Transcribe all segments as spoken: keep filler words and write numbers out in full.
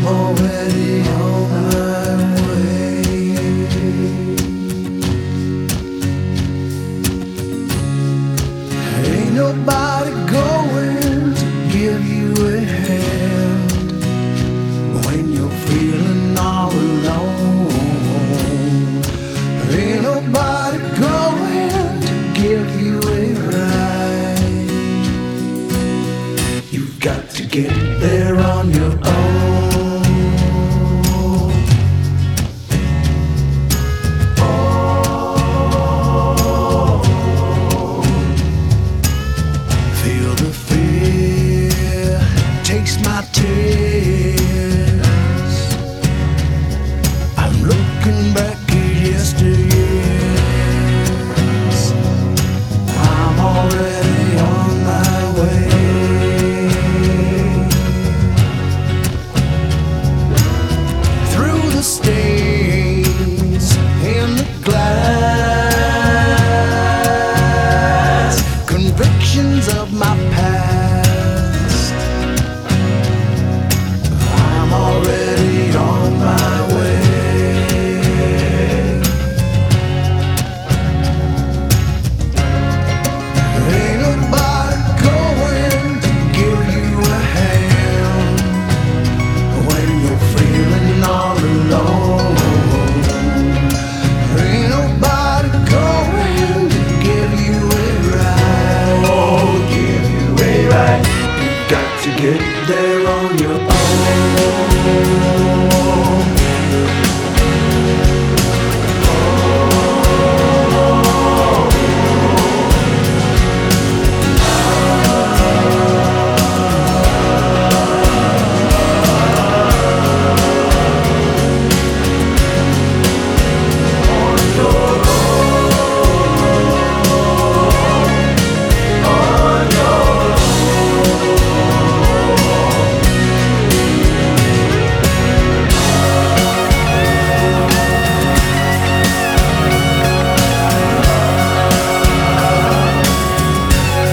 already on my way. Ain't nobody going to give you a hand when you're feeling all alone. Ain't nobody going to give you a ride. You've got to get there on your own. Takes my tears. I'm looking back at yesteryears. I'm already on my way. Through the stains in the glass, convictions of my past. Already on my way. Ain't nobody going to give you a hand when you're feeling all alone. Ain't nobody going to give you a ride. Oh, give you a ride. You got to get there on your own.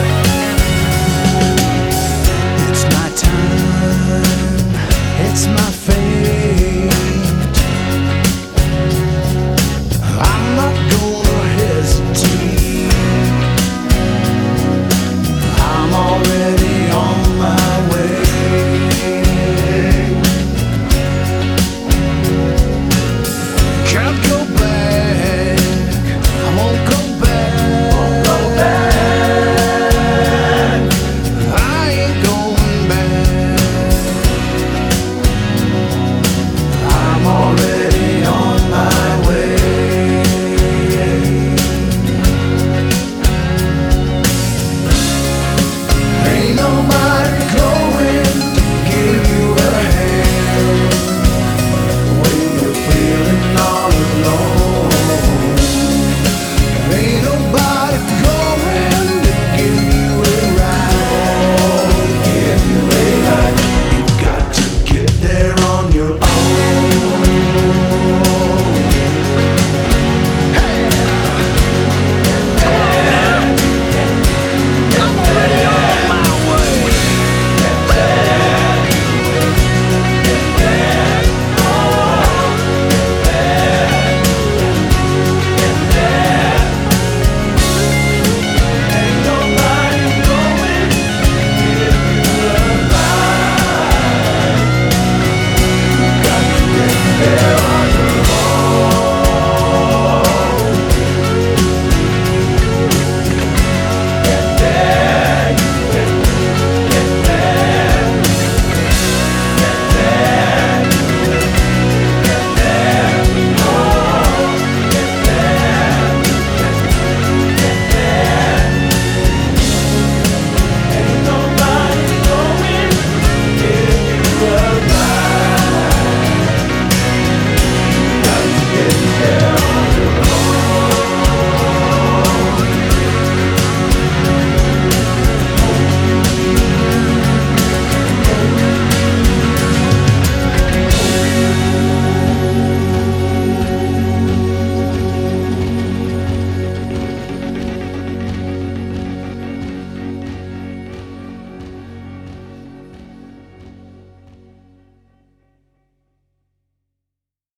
It's my